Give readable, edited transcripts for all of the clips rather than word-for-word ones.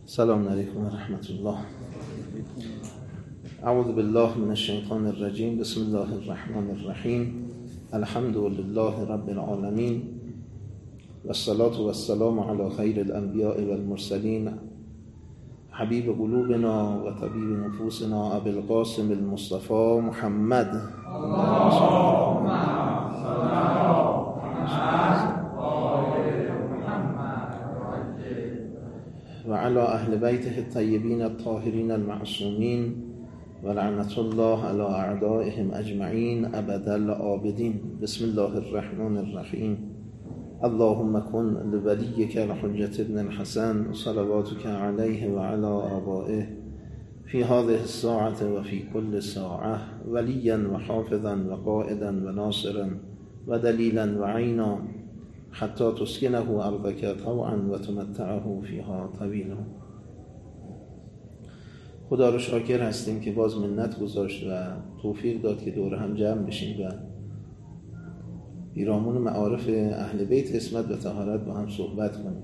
السلام علیکم و رحمت الله. اعوذ بالله من الشیطان الرجیم. بسم الله الرحمن الرحیم. الحمد لله رب العالمین و الصلاة و السلام علی خیر الانبیاء و المرسلین حبیب قلوبنا و طبیب نفوسنا ابی القاسم المصطفى محمد و علی اهل بیته الطیبین الطاهرین المعصومین و لعنت الله علی اعدائهم اجمعین ابد الآبدین. بسم الله الرحمن الرحیم. اللهم کن لولیک الحجة ابن الحسن صلواتک علیه و علی آبائه فی هذه الساعة و فی کل ساعة ولیا و حافظا و قائدا و ناصرا و دلیلا و عینا حتی تسکنه ارضک طوعا و تمتعه فیها طویلا. خدا رو شاکر هستیم که باز منت گذاشت و توفیق داد که دور هم جمع بشیم و پیرامون معارف اهل بیت عصمت و طهارت با هم صحبت کنیم.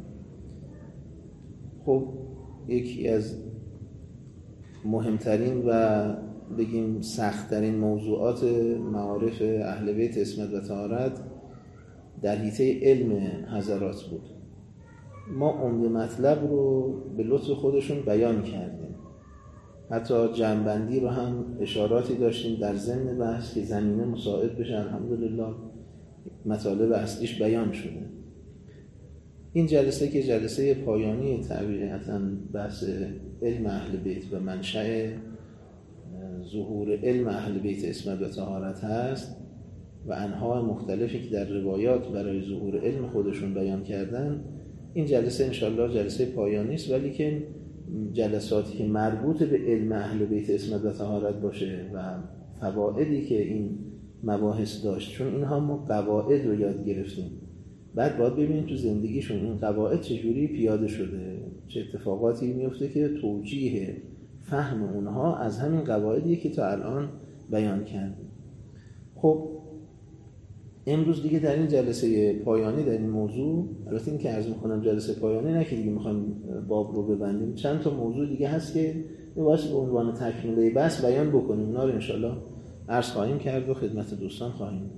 خب یکی از مهمترین و بگیم سخت‌ترین موضوعات معارف اهل بیت عصمت و طهارت در حیطه علم حضرات بود. ما عمده مطلب رو به لطف خودشون بیان کردیم، حتی جمع‌بندی رو هم اشاراتی داشتیم در ضمن بحث که زمینه مساعد بشه. الحمدلله مطالب اصلیش بیان شده. این جلسه که جلسه پایانی طبیعتاً بحث علم اهل بیت و منشأ ظهور علم اهل بیت عصمت و طهارت هست و انواع مختلفی که در روایات برای ظهور علم خودشون بیان کردن، این جلسه انشالله جلسه پایانی است، ولی که جلساتی که مربوط به علم اهل بیت عصمت و طهارت باشه و فوائدی که این مباحث داشت، چون اینها ما قواعد رو یاد گرفتیم، بعد باید ببینیم تو زندگیشون این قواعد چجوری پیاده شده، چه اتفاقاتی میفته که توجیه فهم اونها از همین قواعدیه که تا الان بیان کردیم. خب امروز دیگه در این جلسه پایانی در این موضوع، البته این که عرض میکنم جلسه پایانی نه که دیگه میخوایم باب رو ببندیم، چند تا موضوع دیگه هست که واسه به عنوان تکمیله بحث بیان بکنیم. اونا رو انشالله عرض خواهیم کرد و خدمت دوستان خواهیم.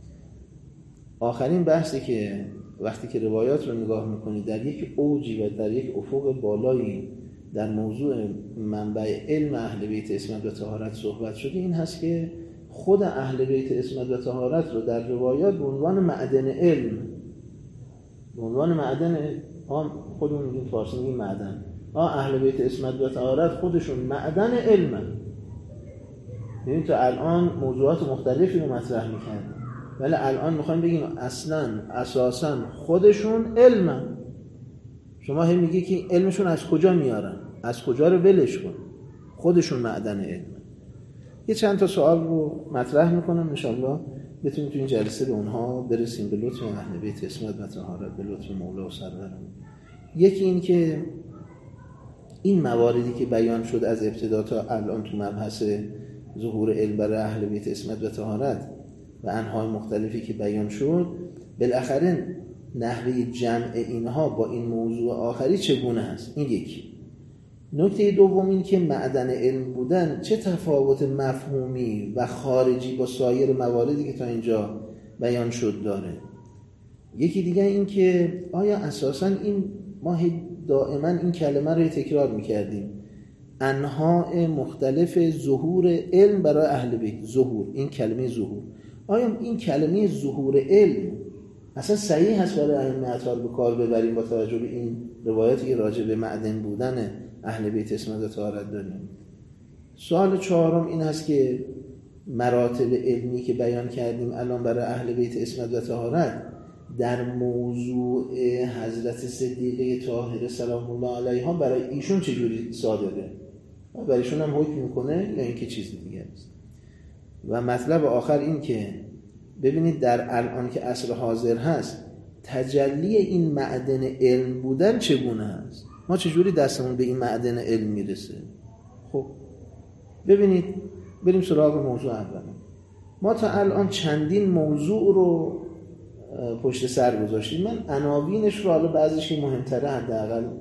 آخرین بحثی که وقتی که روایات رو نگاه میکنید در یک اوجی و در یک افق بالایی در موضوع منبع علم اهل بیت عصمت و طهارت صحبت شده، این هست که خود اهل بیت عصمت و طهارت رو در روایات به عنوان معدن علم، به عنوان معدن خودمون میگیم فارسی میگیم معدن، اهل بیت عصمت و طهارت خودشون معدن علمن. ببین تا الان موضوعات مختلفی رو مطرح می‌کردیم، ولی الان می‌خوایم بگیم اصلاً اساساً خودشون علمن. شما هم میگی که علمشون از کجا میارن، از کجا رو ولش کن، خودشون معدن علم. یه چند تا سوال رو مطرح میکنم، انشالله بتونیم تو این جلسه به اونها برسیم به لطف اهل بیت عصمت و طهارت، به لطف مولا و سرورم. یکی این که این مواردی که بیان شد از ابتدا تا الان تو مبحث ظهور علم برای اهل بیت عصمت و طهارت و انواع مختلفی که بیان شد، بالاخره نحوه جمع اینها با این موضوع آخری چگونه هست. این یکی. نکته دوم این که معدن علم بودن چه تفاوت مفهومی و خارجی با سایر مواردی که تا اینجا بیان شد داره. یکی دیگه این که آیا اساساً این ما دائما این کلمه رو تکرار میکردیم، انواع مختلف ظهور علم برای اهل بیت، ظهور، این کلمه ظهور، آیا این کلمه ظهور علم اصلا صحیح هست برای ائمه اطهار به کار ببریم با توجه به این روایاتی که راجع به معدن بودن اهل بیت عصمت و طهارت داریم؟ سوال چهارم این هست که مراتب علمی که بیان کردیم الان برای اهل بیت عصمت و طهارت در موضوع حضرت صدیقه طاهره سلام الله علیها برای ایشون چجوری صادقه، برای ایشون هم حکم میکنه یا اینکه چیز دیگه است. و مطلب آخر این که ببینید در الان که عصر حاضر هست تجلی این معدن علم بودن چگونه هست، ما چجوری دستمون به این معدن علم میرسه. خب ببینید بریم سراغ موضوع اول. ما تا الان چندین موضوع رو پشت سر گذاشتیم. من عناوینش رو حالا بعضیش که مهمتره حداقل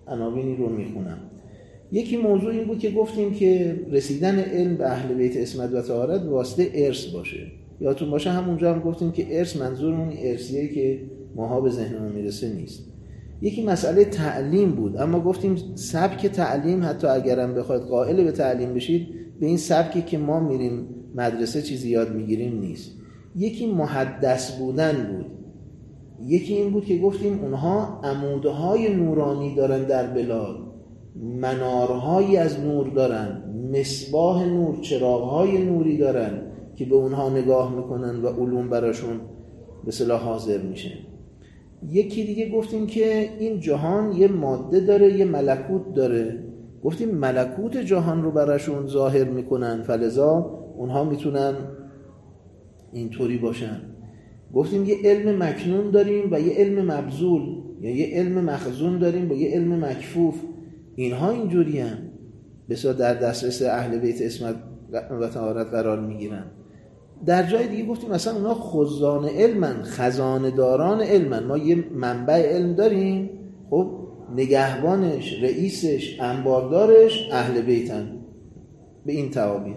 عناوینی رو میخونم. یکی موضوع این بود که گفتیم که رسیدن علم به اهل بیت عصمت و طهارت به واسطه ارث باشه. یادتون باشه همونجا هم گفتیم که ارث منظورمون ارثیه که ماها به ذهنمون میرسه نیست. یکی مسئله تعلیم بود، اما گفتیم سبک تعلیم حتی اگرم بخواید قائل به تعلیم بشید به این سبکی که ما میریم مدرسه چیزی یاد میگیریم نیست. یکی محدث بودن بود. یکی این بود که گفتیم اونها عمودهای نورانی دارن در بلاد، منارهایی از نور دارن، مصباح نور، چراغهای نوری دارن که به اونها نگاه میکنن و علوم براشون به اصطلاح حاضر میشه. یکی دیگه گفتیم که این جهان یه ماده داره، یه ملکوت داره. گفتیم ملکوت جهان رو براشون ظاهر میکنن، فلذا اونها میتونن اینطوری باشن. گفتیم یه علم مکنون داریم و یه علم مبذول، یا یه علم مخزون داریم و یه علم مکفوف. اینها اینجوری هم بسیار در دسترس اهل بیت عصمت و طهارت قرار میگیرن. در جای دیگه گفتیم مثلا اونا خزان علمن، خزانه داران علمن. ما یه منبع علم داریم، خب نگهبانش، رئیسش، انباردارش اهل بیتن به این تعابیر.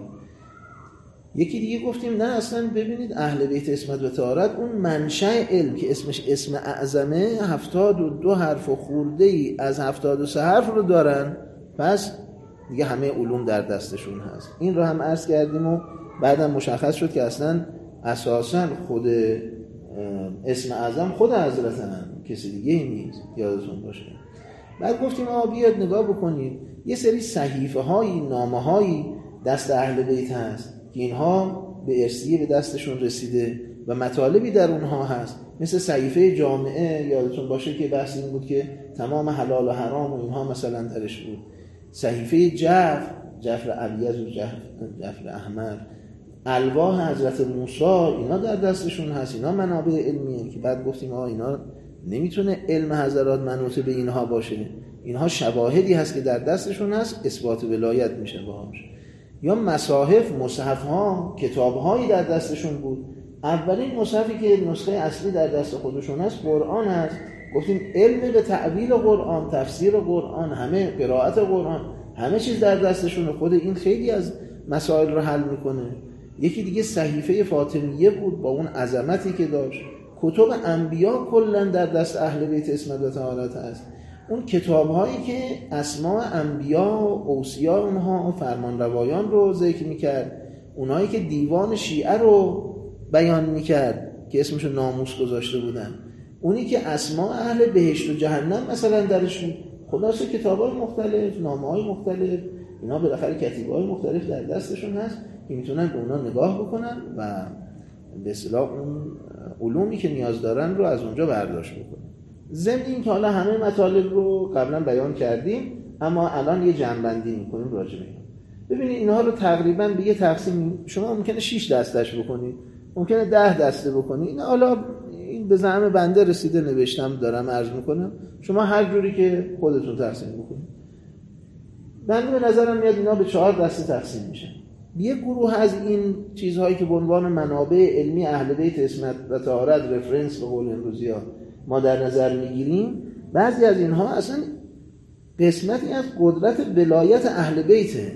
یکی دیگه گفتیم نه اصلا ببینید اهل بیت عصمت و طهارت اون منشأ علم که اسمش اسم اعظمه 72 حرف و خورده ای از 73 حرف رو دارن، پس دیگه همه علوم در دستشون هست. این رو هم عرض کردیم و بعدم مشخص شد که اصلا اساسا خود اسم اعظم خود حضرت هم کسی دیگه ای نیست، یادتون باشه. بعد گفتیم بیاد نگاه بکنید یه سری صحیفه هایی، نامه هایی دست اهل بیت هست که اینها به ارثیه به دستشون رسیده و مطالبی در اونها هست، مثل صحیفه جامعه. یادتون باشه که بحث این بود که تمام حلال و حرام و اینها مثلا درش بود. صحیفه جعفر ابیض و جعفر احمر، الواح حضرت موسی، اینا در دستشون هست. اینا منابع علمیه که بعد گفتیم اینا نمیتونه علم حضرات منوط به اینها باشه، اینها شواهدی هست که در دستشون هست، اثبات ولایت میشه باهاش. یا مصاحف، مصحف‌ها، کتاب‌هایی در دستشون بود. اولین مصحفی که نسخه اصلی در دست خودشون هست قرآن هست. گفتیم علم به تعبیر قرآن، تفسیر قرآن، همه قرائت قرآن، همه چیز در دستشونه. خود این خیلی از مسائل رو حل میکنه. یکی دیگه صحیفه فاطمیه بود با اون عظمتی که داشت. کتب انبیا کلا در دست اهل بیت عصمت و طهارت هست. اون کتاب‌هایی که اسماء انبیا و اوصیا اونها و فرمانروایان رو ذکر می‌کرد، اونایی که دیوان شیعه رو بیان می‌کرد که اسمشو ناموس گذاشته بودن، اونی که اسماء اهل بهشت و جهنم مثلا درشون، خلاصه کتاب‌های مختلف، نامه‌های مختلف، اینا بالاخره کتیبه‌های مختلف در دستشون هست که میتونن به اونا نگاه بکنن و به اصطلاح اون علومی که نیاز دارن رو از اونجا برداشت بکنن. ضمن این که حالا همه مطالب رو قبلا بیان کردیم، اما الان یه جنبندی میکنیم راجع به اینا. ببینید اینها رو تقریبا به یه تقسیم شما ممکنه 6 دستش بکنید، ممکنه 10 دسته بکنید. این حالا این به زعم بنده رسیده، نوشتم دارم عرض میکنم، شما هر جوری که خودتون تقسیم بکنید. بنده به نظرم میاد اینا به 4 دسته تقسیم میشن. یه گروه از این چیزهایی که به عنوان منابع علمی اهل بیت عصمت و طهارت، رفرنس به قول امروزی‌ها ما در نظر میگیریم، بعضی از اینها اصلا قسمتی از قدرت ولایت اهل بیته،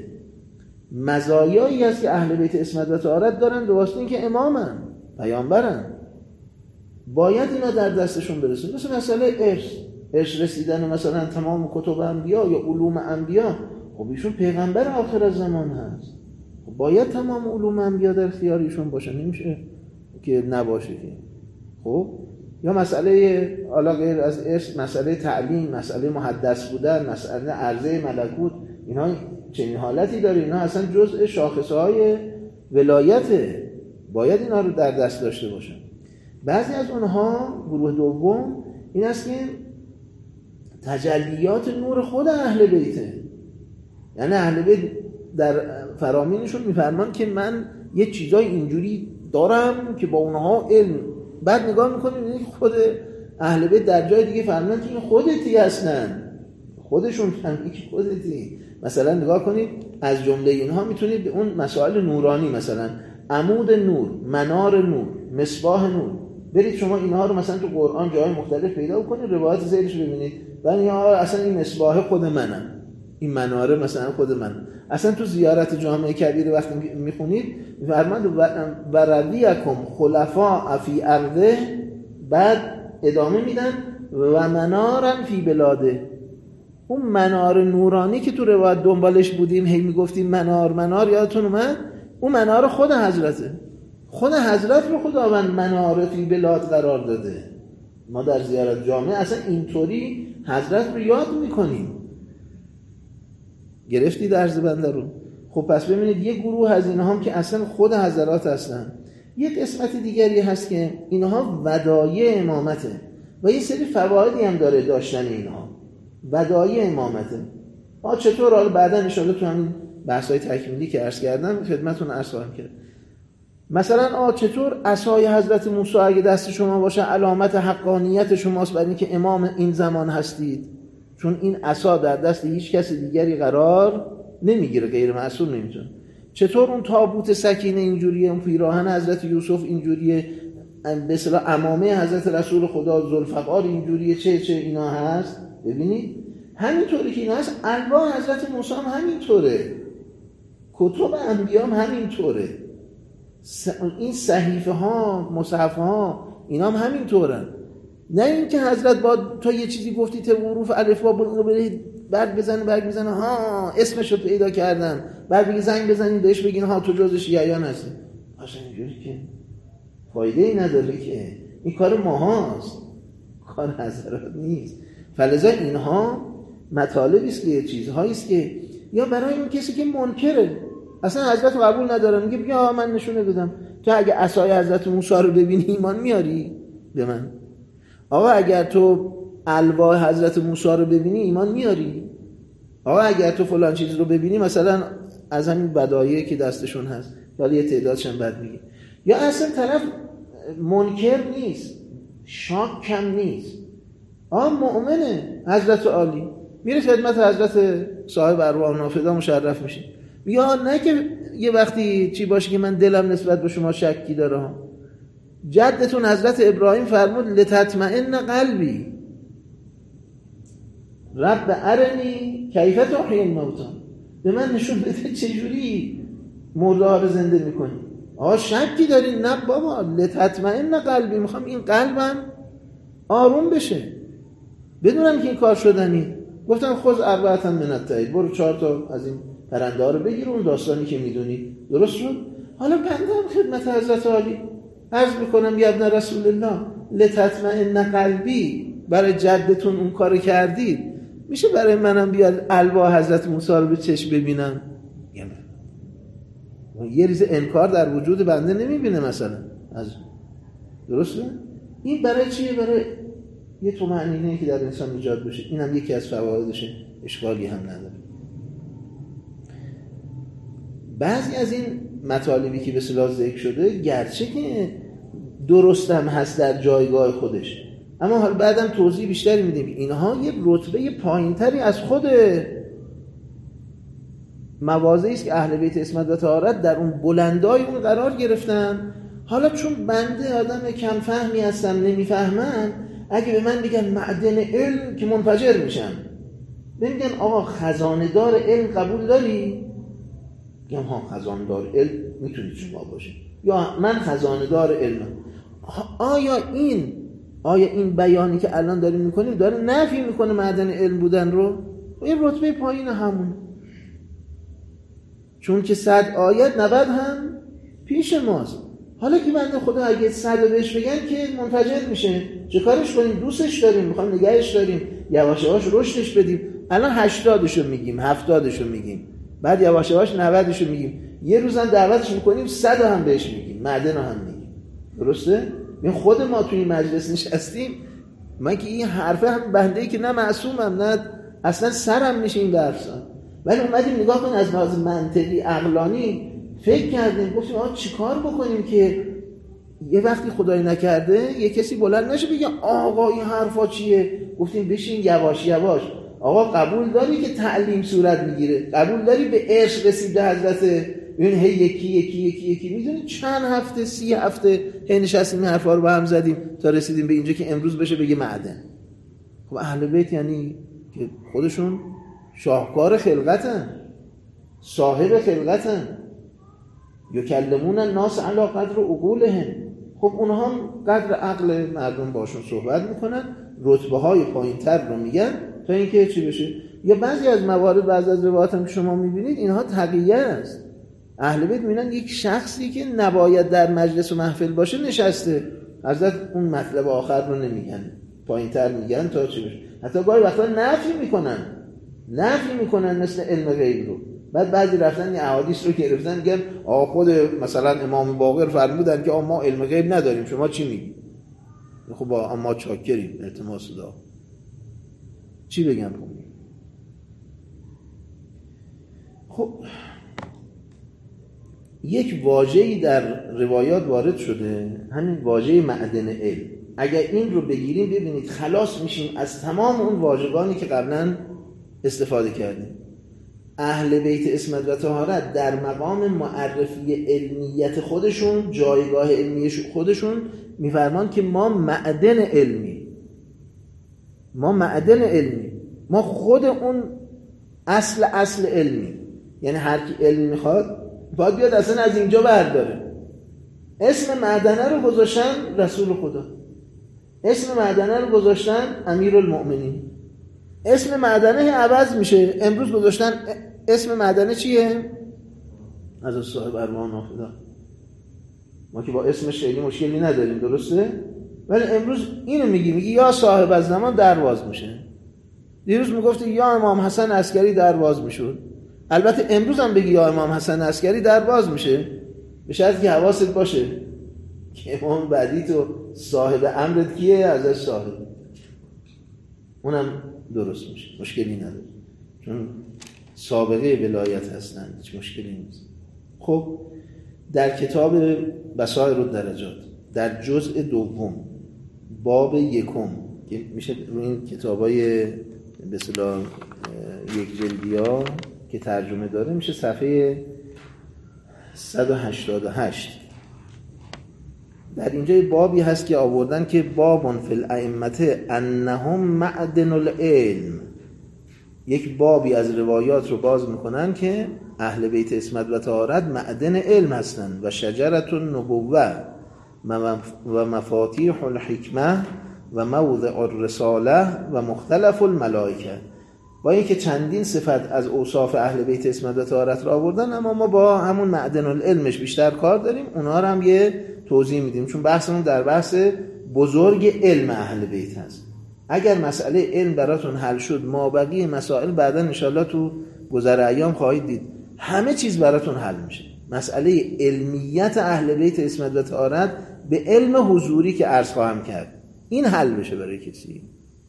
مزایایی هست که اهل بیت عصمت و طهارت دارن به واسطه اینکه امامن، پیامبرن، باید اینا در دستشون برسه. مثل مسئله ارث رسیدن مثلا تمام کتب انبیا یا علوم انبیا، خب ایشون پیغمبر آخر زمان هست، خب باید تمام علوم انبیا در اختیارشون باشه، نمیشه که نباشه که. خب یا مسئله حالا غیر از ارث، مسئله تعلیم، مسئله محدث بودن، مسئله عرضه ملکوت، اینا چنین حالتی داره، اینا اصلا جزء شاخصهای ولایته، باید اینا رو در دست داشته باشن. بعضی از اونها، گروه دوم، این است که تجلیات نور خود اهل بیته، یعنی اهل بیت در فرامینشون میفرمان که من یه چیزای اینجوری دارم که با اونها علم. بعد نگاه میکنیم اینه که خود اهل بیت در جای دیگه فرمودن که این خودتی هستن، خودشون فهمیدن که خودتی. مثلا نگاه کنید از جمله اینها میتونید به اون مسائل نورانی، مثلا عمود نور، منار نور، مصباح نور، برید شما اینها رو مثلا تو قرآن جای مختلف پیدا کنید، روایت زیرش ببینید، ولی اصلا این مصباح خود منم، این مناره مثلا خود من. اصلا تو زیارت جامع کبیر وقتی میخونید فرمود و رویکم خلفاء فی ارضه، بعد ادامه میدن و منارن فی بلاده. اون منار نورانی که تو روایت دنبالش بودیم هی میگفتیم منار یادتون اومد؟ اون منار خود حضرته، خود حضرت رو خداوند منار فی بلاد قرار داده. ما در زیارت جامع اصلا اینطوری حضرت رو یاد میکنیم. گرفتی درز بنده رو؟ خب پس ببینید یه گروه از اینها هم که اصلا خود حضرات هستن. یک قسمت دیگری هست که اینها ودایع امامته و یه سری فوایدی هم داره داشتن اینها. ودایع امامته چطور؟ حالا بعدا ان شاءالله تو همین بحث‌های تکمیلی که عرض کردم خدمتتون عرض خواهم کرد. مثلا چطور عصای حضرت موسی اگه دست شما باشه علامت حقانیت شماست برای اینکه امام این زمان هستید، چون این عصا در دست هیچ کس دیگری قرار نمیگیره، غیر معصوم نمیتونه. چطور اون تابوت سکینه اینجوریه، اون پیراهن حضرت یوسف اینجوریه، به اصطلاح عمامه حضرت رسول خدا ذوالفقار اینجوریه، چه اینا هست. ببینید همینطوری که اینا هست، الواح حضرت موسی هم همینطوره، کتب انبیا هم همینطوره، این صحیفه ها مصحف ها اینا هم همینطورن. نه اینکه حضرت با تا یه چیزی گفتی ته حروف الف با اینو برید برگ بزنه ها اسمشو پیدا کردن، بعد بگی زنگ بزنید بهش بگین ها تو جزء شیعیان هستی. اصلا اینجوری که فایده ای نداره، که این کار ماهاست، کار حضرت نیست. فلذا اینها مطالبی است که چیزهایی است که یا برای اون کسی که منکره اصلا حضرت قبول نداره، میگه بیا من نشونه بدم. تو اگه عصای حضرت موسی رو ببینی ایمان میاری به من؟ آقا اگر تو الواح حضرت موسی رو ببینی ایمان میاری؟ آقا اگر تو فلان چیز رو ببینی، مثلا از همین بدایعی که دستشون هست، حالا یه تعدادشون بعد میگه، یا اصلا طرف منکر نیست، شاک کم نیست، مؤمنه حضرت عالی، میره خدمت حضرت صاحب ارواح نافذه مشرف میشه. یا نه که یه وقتی چی باشه که من دلم نسبت به شما شکی داره. جدتون حضرت ابراهیم فرمود لتطمئن قلبی رب ارنی کیف تحیی الموتی، به من نشون بده چجوری مرده رو زنده میکنی. شکی داری؟ نه بابا، لتطمئن قلبی، میخوام این قلبم آروم بشه، بدونم که این کار شدنی. گفتم خذ اربعة من الطیر، برو 4 تا از این پرنده ها رو بگیر، اون داستانی که میدونی درست شد. حالا بنده هم خدمت حضرت عالی عرض میکنم یا ابن رسول الله لتطمئن قلبی، برای جدتون اون کار کردید، میشه برای منم بیاد الواح حضرت موسی رو به چشم ببینم؟ یه ریز انکار در وجود بنده نمیبینه مثلا درسته؟ این برای چیه؟ برای یه طمأنینه‌ای که در انسان ایجاد بشه. اینم یکی از فوایدشه، اشکالی هم نداره. بعضی از این مطالبی که به اصطلاح ذکر شده گرچه که درست هم هست در جایگاه خودش، اما حالا بعدم توضیح بیشتری میدیم. اینها یه رتبه پایینتری از خود مواضعی است که اهل بیت عصمت و طهارت در اون بلندای اون قرار گرفتن. حالا چون بنده آدم کم فهمی هستم نمیفهمم، اگه به من بگن معدن علم که منفجر میشم، بگن آقا خزانه دار علم قبول داری؟ بگم ها خزانه دار علم میتونید شما باشید، یا من خزانه دار علمم. آیا این بیانی که الان داریم میکنیم داره نفی میکنه معدن علم بودن رو؟ این رتبه پایین همونه، چون که 100 آیت 90 هم پیش ماست. حالا که بنده خدا اگه 100 بهش بگن که منفجر میشه، چه کارش کنیم؟ دوستش داریم، میخوایم نگهش داریم، یواش یواش رشدش بدیم. الان 80شو میگیم، 70شو میگیم، بعد یواش یواش 90شو میگیم، یه روزم دعوتش میکنیم 100 هم بهش میگیم، معدن هم میگیم. درسته؟ این خود ما توی این مجلس نشستیم، من که این حرفه هم بنده‌ای که نه معصومم نه اصلا سرم میشه این درسا، ولی اومدیم نگاه کنیم از لحاظ منطقی عقلانی فکر کردیم، گفتیم چیکار بکنیم که یه وقتی خدای نکرده یه کسی بلند نشه بگه آقا این حرفا چیه. گفتیم بشین یواش یواش. آقا قبول داری که تعلیم صورت میگیره؟ قبول داری به عشق رسیده حضرت این هی یکی میدونید چند هفته 30 هفته هی نشستیم این حرفا رو با هم زدیم تا رسیدیم به اینجا که امروز بشه بگه معدن. خب اهل بیت یعنی که خودشون شاهکار خلقتن، صاحب خلقتن، یکلمون الناس علی قدر عقولهم. خب اونها هم قدر عقل مردم باشون صحبت میکنن، رتبه های پایین تر رو میگن تا اینکه چی بشه. یا بعضی از موارد، بعضی از روایات هم که شما میبینید اینها تقیه است. اهل بیت میبینن یک شخصی که نباید در مجلس و محفل باشه نشسته، حضرت اون مطلب آخر رو نمیگن، پایین تر میگن تا چی بشه. حتی گاهی وقتا نفی میکنن مثل علم غیب رو. بعد بعضی رفتن یه احادیث رو گرفتن میگن خود مثلا امام باقر فرمودن که ما علم غیب نداریم، شما چی میگی؟ خب ما چاکریم، التماس دعا. چی بگم؟ خب یک واژه‌ای در روایات وارد شده، همین واژه معدن علم. اگر این رو بگیریم ببینید خلاص میشیم از تمام اون واژگانی که قبلا استفاده کردیم. اهل بیت عصمت و طهارت در مقام معرفی علمیت خودشون، جایگاه علمی خودشون میفرمان که ما معدن علمی، ما خود اون اصل علمی. یعنی هر کی علم میخواد باید بیاد اصلا از اینجا برداره. اسم معدنه رو گذاشتن رسول خدا، اسم معدنه رو گذاشتن امیرالمؤمنین، اسم معدنه عوض میشه. امروز گذاشتن اسم معدنه چیه؟ از صاحب ارواح نافذه. ما که با اسمش خیلی مشکلی نداریم، درسته؟ ولی امروز اینو میگی یا صاحب از زمان درواز میشه. دیروز میگفتی یا امام حسن عسکری درواز میشد. البته امروز هم بگی یا امام حسن عسکری درواز میشه، به شرطی که حواست باشه که امام بعدی تو صاحب امرت کیه، ازش صاحب، اونم درست میشه، مشکلی نداره، چون سابقه ولایت هستن، هیچ مشکلی نیست. خب در کتاب بصائر الدرجات در جزء دوم باب یکم که میشه روی این کتابای به اصطلاح یک جلدیا که ترجمه داره، میشه صفحه 188. در اینجا بابی هست که آوردن که بابون فی الائمه انهم معدن العلم. یک بابی از روایات رو باز میکنن که اهل بیت عصمت و طهارت معدن علم هستند و شجرة النبوة و مفاتیح الحکمه و موضع الرساله و مختلف الملائکه. با اینکه چندین صفت از اوصاف اهل بیت عصمت و طهارت را آوردن، اما ما با همون معدن العلمش بیشتر کار داریم. اونا رو هم یه توضیح میدیم، چون بحثمون در بحث بزرگ علم اهل بیت هست. اگر مسئله علم براتون حل شد، ما بقیه مسائل بعدا انشالله تو گذر ایام خواهید دید همه چیز براتون حل میشه. مسئله علمیت اهل بیت عصمت و طهارت به علم حضوری که عرض خواهم کرد، این حل بشه برای کسی.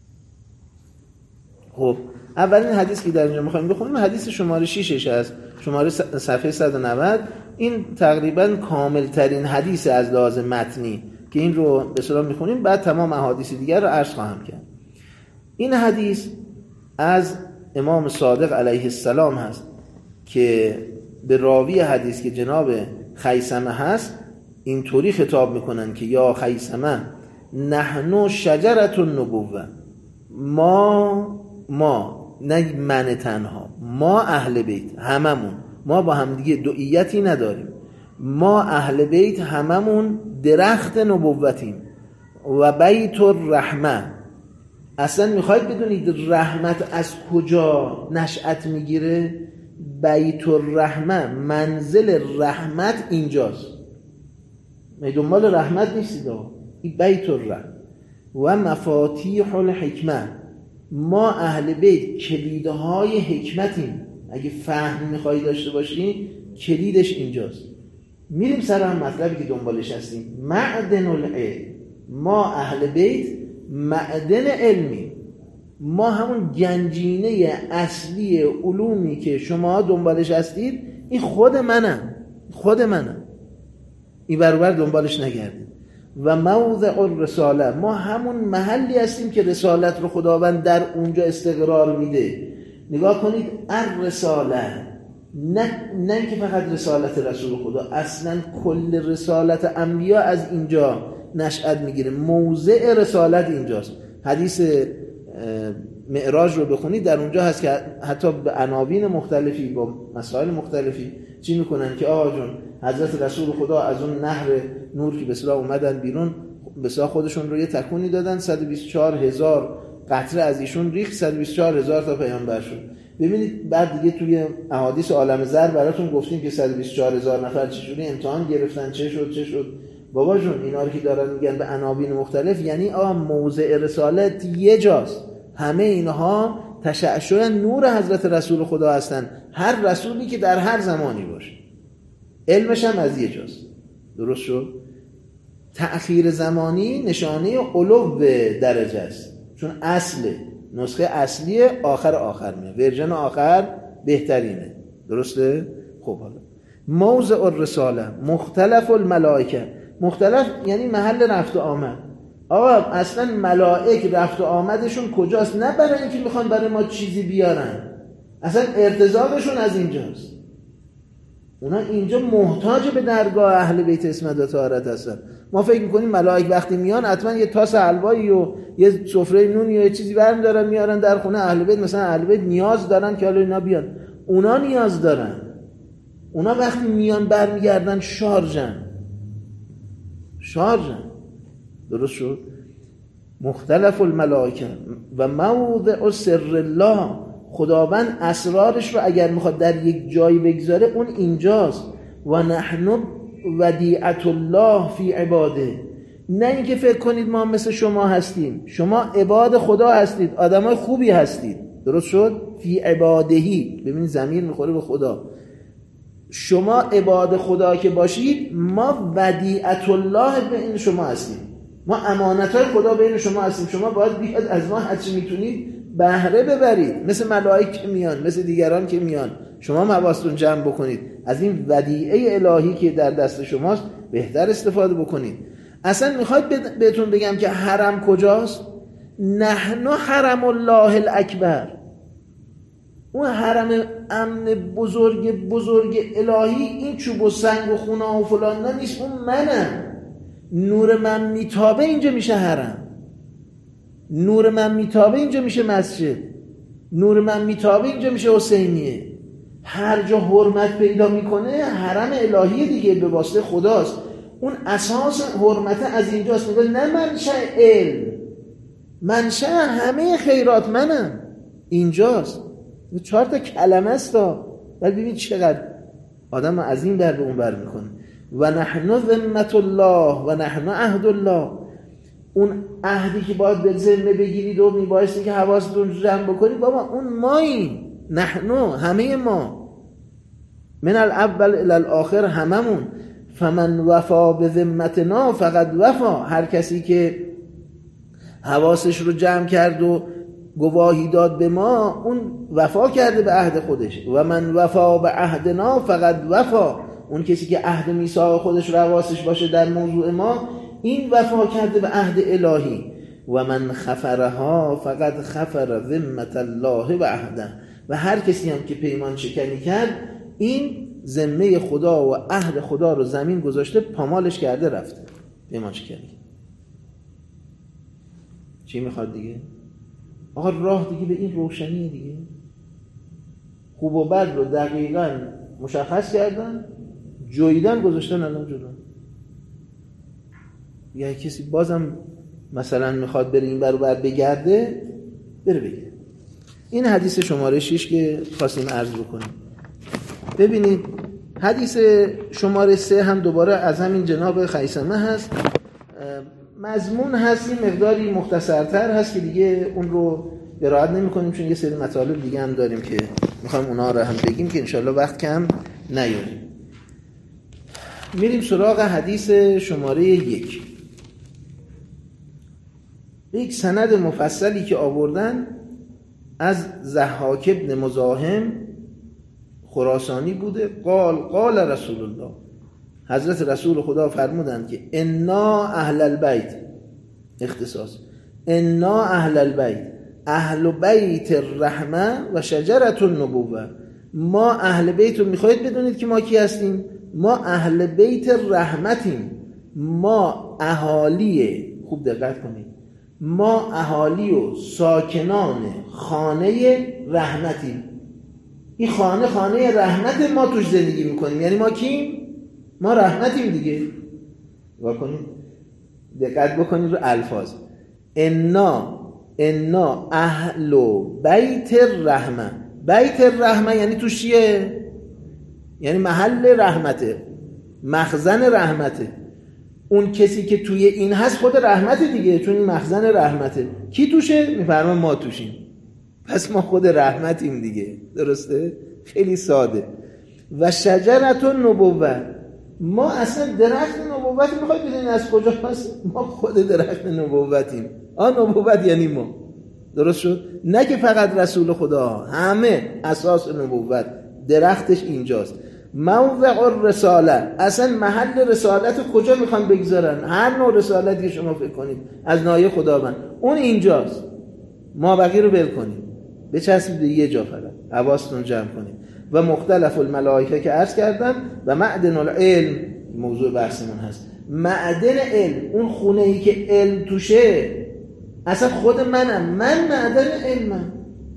خب اولین حدیث که در اینجا میخوایم بخونیم حدیث شماره 6 است، شماره صفحه 190. این تقریبا کامل ترین حدیث از لحاظ متنی که این رو به اصطلاح میخونیم، بعد تمام احادیث دیگر رو عرض خواهم کرد. این حدیث از امام صادق علیه السلام هست که به راوی حدیث که جناب خیثمه هست اینطوری خطاب میکنن که یا خیثمه نحن شجرة النبوة، ما نه من تنها، ما اهل بیت هممون، ما با همدیگه دوئیتی نداریم، ما اهل بیت هممون درخت نبوتیم. و بیت الرحمه، اصلا میخواید بدونید رحمت از کجا نشأت میگیره؟ بیت الرحمه، منزل رحمت اینجاست. دنبال رحمت نیستید، این بیت الرحمه. و مفاتیح الحکمه، ما اهل بیت کلیدهای حکمتیم. اگه فهم میخوایی داشته باشی کلیدش اینجاست. میریم سر هم مطلبی که دنبالش هستیم. معدن العلم، ما اهل بیت معدن علمی، ما همون گنجینه اصلی علومی که شما دنبالش هستید این خود منم، این برابر دنبالش نگردید. و موضع الرساله، ما همون محلی هستیم که رسالت رو خداوند در اونجا استقرار میده. نگاه کنید، الرساله نه که فقط رسالت رسول خدا، اصلا کل رسالت انبیا از اینجا نشأت میگیره. موضع رسالت اینجاست. حدیث معراج رو بخونید، در اونجا هست که حتی به عناوین مختلفی با مسائل مختلفی چی میکنن که آقا جون حضرت رسول خدا از اون نهر نور که به اصطلاح اومدن بیرون، به اصطلاح خودشون رو یه تکونی دادن، 124,000 قطره از ایشون ریخت، 124,000 تا پیامبر شد. ببینید بعد دیگه توی احادیث عالم زر براتون گفتیم که 124,000 نفر چجوری امتحان گرفتن، چه شد. بابا جون اینا رو که دارن میگن به عناوین مختلف، یعنی موضع رسالت یه جاست. همه اینها تشعشع نور حضرت رسول خدا هستن، هر رسولی که در هر زمانی باشه. علمش هم از یه جاست. درست شد؟ تأخیر زمانی نشانه علو درجه است، چون نسخه اصلی آخر میاد، ورژن آخر بهترینه. درسته؟ خب حالا موضع الرساله مختلف الملائکه. مختلف یعنی محل رفت و آمد. آقا اصلا ملائک رفت و آمدشون کجاست؟ نه برای اینکه میخوان برای ما چیزی بیارن، اصلا ارتزاقشون از اینجاست. اونا اینجا محتاج به درگاه اهل بیت اسمت و طهارت هستن. ما فکر میکنیم ملائک وقتی میان حتما یه تاس حلوایی و یه سفره نونی و یه چیزی برمی‌دارن میارن در خونه اهل بیت. مثلا اهل بیت نیاز دارن که حالا اینا بیان، اونا نیاز دارن. اونا وقتی میان برمیگردن شارژن. درست شد؟ مختلف الملائکه و موضع سر الله. خداوند اسرارش رو اگر میخواد در یک جایی بگذاره اون اینجاست. و نحن ودیعة الله فی عباده. نه اینکه فکر کنید ما مثل شما هستیم، شما عباد خدا هستید، آدمای خوبی هستید. درست شد؟ فی عبادهی، ببینید ضمیر میخوره به خدا. شما عباد خدا که باشید، ما ودیعة الله بین شما هستیم، ما امانتای خدا بین شما هستیم. شما باید بیاد از ما هرچی میتونید بهره ببرید، مثل ملائک که میان، مثل دیگران که میان. شما حواستون جمع بکنید، از این ودیعه الهی که در دست شماست بهتر استفاده بکنید. اصلا میخواید بهتون بگم که حرم کجاست؟ نحن حرم الله الاکبر. اون حرم امن بزرگ الهی، این چوب و سنگ و خونه و فلان نیست، اون منم. نور من میتابه اینجا میشه حرم، نور من میتابه اینجا میشه مسجد، نور من میتابه اینجا میشه حسینیه. هر جا حرمت پیدا میکنه حرم الهی دیگه، به واسطه خداست. اون اساس حرمت از اینجاست. میگه نه منشأ علم، منشأ همه خیرات منم، اینجاست. 4 تا کلمه است ولی ببین چقدر آدم از این بر به اون بر میکنه. و نحن ذمة الله و نحن عهد الله. اون عهدی که باید به ذمه بگیرید و میبایستی که حواستون جمع بکنید، بابا اون ماییم. نحن همه ما، من الاول الی الاخر هممون. فمن وفا به ذمتنا فقد وفا. هر کسی که حواسش رو جمع کرد و گواهی داد به ما، اون وفا کرده به عهد خودش. و من وفا به عهدنا فقد وفا. اون کسی که عهد میثاق خودش رو حواسش باشه در موضوع ما، این وفا کرده به عهد الهی. و من خفرها فقد خفر ذمة الله و عهده. و هر کسی هم که پیمان شکنی کرد، این ذمه خدا و عهد خدا رو زمین گذاشته، پامالش کرده رفته، پیمان شکنی. چی میخواد دیگه؟ آقا راه دیگه به این روشنیه دیگه. خوب و بد رو دقیقاً مشخص کردن، جویدن گذاشتن الان جلو. یا کسی بازم مثلا میخواد بره این بر و بر بگرده، بره بگه. این حدیث شماره 6 که خواستیم عرض بکنیم. ببینید حدیث شماره 3 هم دوباره از همین جناب خیثمه هست. مضمون هست این مقداری مختصرتر هست که دیگه اون رو قرائت نمی کنیم، چون یه سری مطالب دیگه هم داریم که میخوایم اونا رو هم بگیم که انشالله وقت کم نیاریم. میریم سراغ حدیث شماره 1. یک سند مفصلی که آوردن از ضحاک ابن مزاحم خراسانی بوده. قال رسول الله، حضرت رسول خدا فرمودند که انا اهل البیت، اختصاص انا اهل البیت اهل بیت الرحمه و شجرة النبوه. ما اهل بیت رو میخواید بدونید که ما کی هستیم؟ ما اهل بیت رحمتیم. ما اهالی، خوب دقت کنید، ما اهالی و ساکنان خانه رحمتیم. این خانه رحمت، ما توش زندگی میکنیم. یعنی ما کیم؟ ما رحمتیم دیگه. واکنید دقت بکنید رو الفاظ. انا اهل بیت الرحمه. بیت الرحمه یعنی توش چیه؟ یعنی محل رحمته، مخزن رحمته. اون کسی که توی این هست خود رحمته دیگه، چون این مخزن رحمته. کی توشه؟ میفرمان ما توشیم. پس ما خود رحمتیم دیگه. درسته؟ خیلی ساده. و شجرت النبوه، ما اصلا درخت نبوت میخواید بدونید از کجا هست؟ ما خود درخت نبوتیم. نبوت یعنی ما. درست شد؟ نه که فقط رسول خدا، همه اساس نبوت درختش اینجاست. موضع الرساله، اصلا محل رسالت کجا میخوان بگذارن؟ هر نوع رسالتی که شما فکر کنید از نایه خداوند اون اینجاست. ما بقیه رو ول کنید، بچسبید به یه جا فقط، حواستون جمع کنید. و مختلف الملائکه که عرض کردم. و معدن العلم، موضوع بحثمون هست. معدن علم، اون خونه ای که علم توشه، اصلا خود منم، من معدن علمم.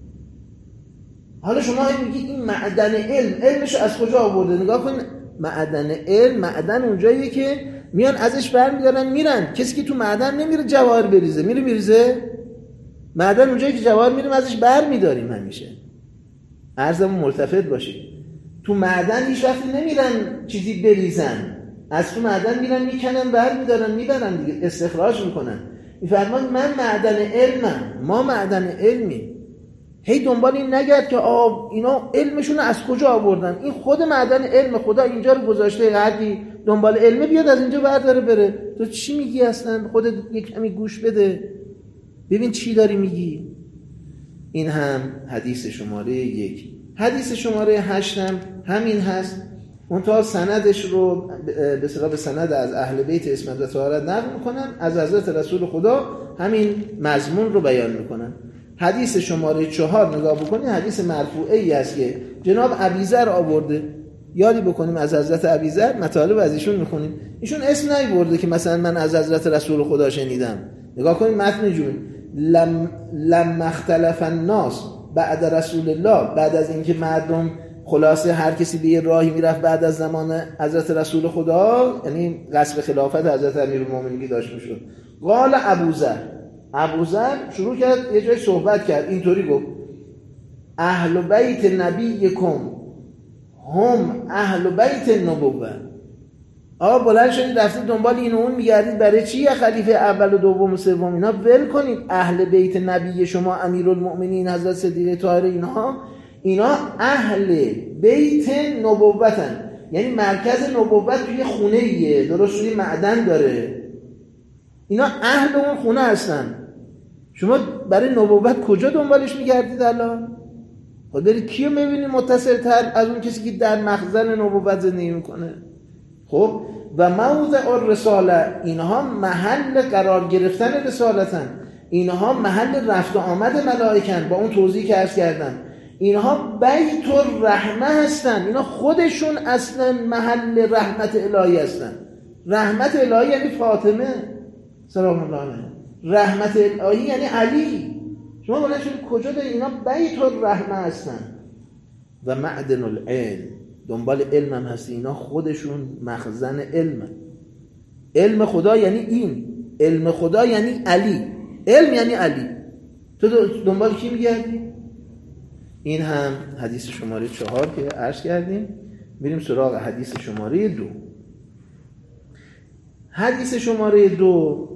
حالا شما میگی این معدن علمش از کجا آورده؟ نگاه کن، معدن علم، معدن اونجاییه که میان ازش برمیدارن میرن. کسی که تو معدن نمیره جواهر بریزه، میریزه؟ معدن اونجایی که جواهر میریم ازش برمیداریم همیشه. عرضمون ملتفت باشید. تو معدن هیچ وقت نمیرن چیزی بریزن، از تو معدن میرن میکنن برمیدارن میبرن دیگه، استخراج میکنن. میفرمان من معدن علمم، ما معدن علمی. هی دنبال این نگرد که اینا علمشون از کجا آوردن. این خود معدن علم، خدا اینجا رو گذاشته، هر کی دنبال علمه بیاد از اینجا برداره بره. تو چی میگی اصلا؟ خودت یک کمی گوش بده ببین چی داری میگی. این هم حدیث شماره 1. حدیث شماره 8 هم همین هست. اونتا سندش رو به سند از اهل بیت عصمت و طهارت نقل میکنن، از حضرت رسول خدا همین مضمون رو بیان میکنن. حدیث شماره 4 نگاه بکنید، حدیث مرفوعی است که جناب ابیذر آورده. یادی بکنیم از حضرت ابیذر مطالب از ایشون میخونیم. ایشون اسم نیورده که مثلا من از حضرت رسول خدا شنیدم. نگاه کنید متن جون، لم اختلف الناس بعد رسول الله، بعد از اینکه مردم خلاصه هر کسی به یه راهی میرفت بعد از زمان حضرت رسول خدا، یعنی غصب خلافت حضرت امیرالمومنین داشت میشد. قال ابوذر شروع کرد یه جای صحبت کرد، اینطوری گفت اهل بیت نبیکم هم اهل بیت النبوه. بلند شدید رفتید دنبال این و اون میگردید برای چی؟ خلیفه اول و دوم و سوم اینا ول کنید. اهل بیت نبی شما امیرالمؤمنین حضرت صدیقه طاهره، اینا اهل بیت نبوتن، یعنی مرکز نبوت توی خونه ایه، درست توی معدن داره. اینا اهل اون خونه هستن. شما برای نبوت کجا دنبالش میگردید الان؟ خود برید کیو میبینید متصل تر از اون کسی که در مخزن نبوت زندگی میکنه؟ خب و موضع الرساله، اینها محل قرار گرفتن رسالتن، اینها محل رفت و آمد ملائکن، با اون توضیحی که عرض کردم. اینها بیت الرحمه هستن، اینا خودشون اصلا محل رحمت الهی هستن. رحمت الهی یعنی فاطمه سلام الله علیها، رحمت الهی یعنی علی. شما بلند شدید کجا دارید؟ اینا بیت الرحمه هستن. و معدن العلم، دنبال علم هم هستی، اینا خودشون مخزن علم. علم خدا یعنی این، علم خدا یعنی علی، علم یعنی علی. تو دنبال کی میگردی؟ این هم حدیث شماره 4 که عرض کردیم. بریم سراغ حدیث شماره 2. حدیث شماره 2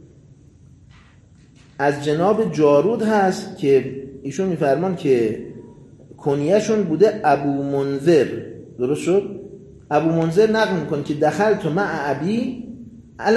از جناب جارود هست که ایشون میفرمان که کنیه‌شون بوده ابو منذر. درست شد؟ ابو منذر نقل میکنه که دخلت مع ابی علی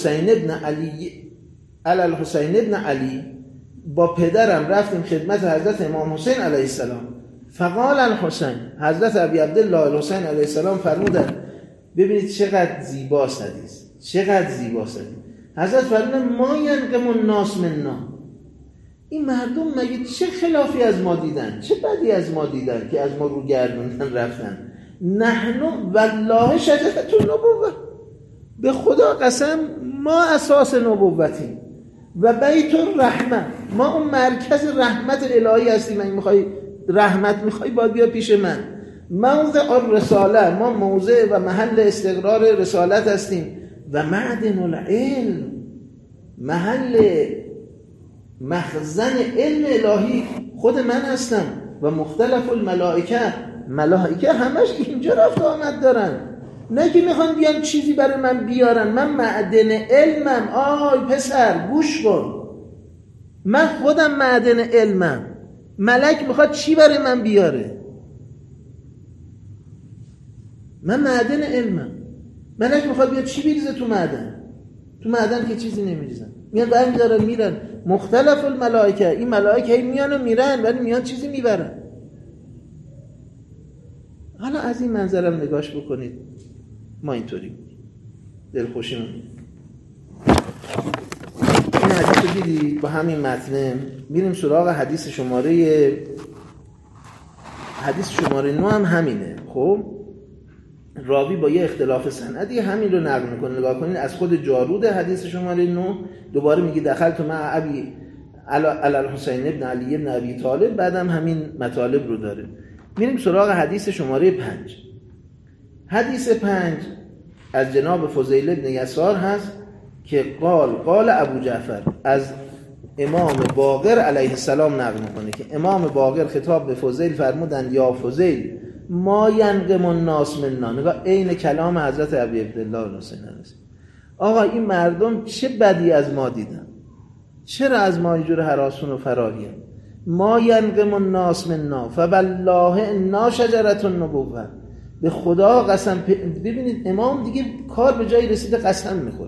الحسین ابن علی، با پدرم رفتیم خدمت حضرت امام حسین علیه السلام. فقال الحسین، حضرت ابی عبدالله الحسین علیه السلام فرمودند، ببینید چقدر زیباست حدیث، چقدر زیباست حدیث. حضرت فرمودند ما ینقم الناس منا، این مردم مگه چه خلافی از ما دیدن، چه بدی از ما دیدن که از ما رو گردوندن رفتن؟ نحن والله شجرة النبوة، به خدا قسم ما اساس نبوتیم و بیت الرحمه، ما اون مرکز رحمت الهی هستیم. اگه میخوای رحمت میخوای باید بیا پیش من. موضع الرساله، ما موضع و محل استقرار رسالت هستیم. و معدن العلم، محل مخزن علم الهی خود من هستم. و مختلف الملائکه، ملائکه همش اینجا رفت آمد دارن، نه که میخوان بیان چیزی برای من بیارن. من معدن علمم. آهای پسر گوش کن، من خودم معدن علمم. ملک میخواد چی برای من بیاره؟ من معدن علمم. ملک میخواد بیاد چی بریزه تو معدن؟ تو معدن که چیزی نمیریزن، میان برمیدارن میرن. مختلف الملائکه، این ملائکه میان و میرن ولی میان چیزی میبرن. حالا از این منظرم نگاش بکنید، ما اینطوری دلخوشیمون. این حدیث رو دیدید با همین متن. میریم سراغ حدیث شماره 9 هم همینه. خب راوی با یه اختلاف سندی همین رو نقل میکنه. نگاه کنید از خود جارود حدیث شماره 9 دوباره میگه دخلت مع ابی علی الحسین ابن علی ابن ابی طالب، بعدم همین مطالب رو داره. میریم سراغ حدیث شماره 5. حدیث 5 از جناب فضیل ابن یسار هست که قال ابو جعفر، از امام باقر علیه السلام نقل میکنه که امام باقر خطاب به فضیل فرمودند یا فضیل ما ینقم الناس منا. نگاه عین کلام حضرت ابی عبدالله الحسین است. آقا این مردم چه بدی از ما دیدن، چرا از ما اینجور هراسون و فراریه؟ ما ینقم الناس منا فوالله انا شجرة النبوة. به خدا قسم. ببینید امام دیگه کار به جایی رسیده قسم میخوره.